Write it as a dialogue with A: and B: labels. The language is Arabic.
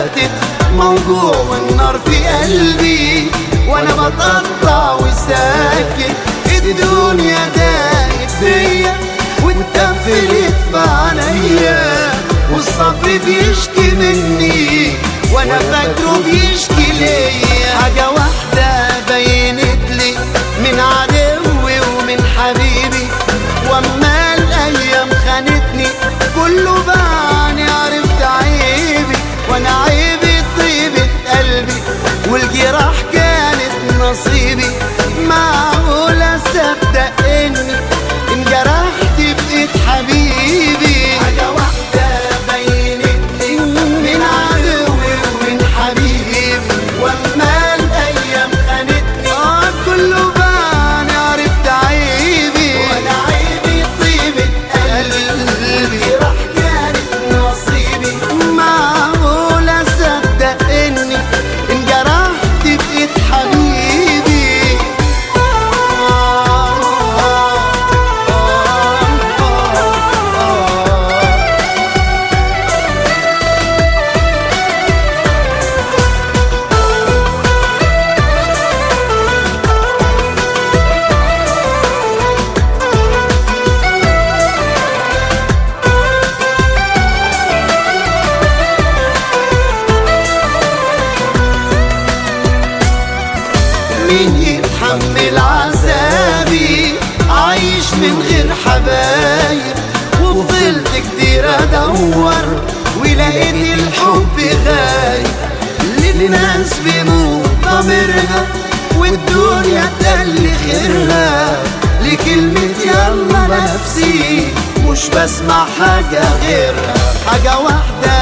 A: هاتف موجوع والنار في قلبي، وانا بتقطع وساكت. الدنيا ضاقت بيا واتقفلت في عينيا، والصبر بيشكي مني وانا فاكره بيشكي ليا. حاجة واحدة بينت لي من عدوي ومن حبيبي، واما الايام خانتني كله بعني عرفت عيبي، وانا عيبي طيبة قلبي والجراح كانت نصيبي. معقول اصدق اني انجرحت بإيد حبيبي؟ حاجة واحدة بينت لي من عدوي ومن حبيبي، واما الايام خانتني كله بعني عرفت عيبي، وانا عيبي طيبة قلبي راح كانت نصيبي. معقول اصدق اني انجرحت بإيد حبيبي؟ مين يتحمل عذابي عايش من غير حبايب؟ وفضلت كتير ادور ولقيت الحب غايب، للناس بيموت ضميرها والدنيا تقل خيرها، لكلمة يلا نفسي مش بسمع حاجة غيرها. حاجة واحدة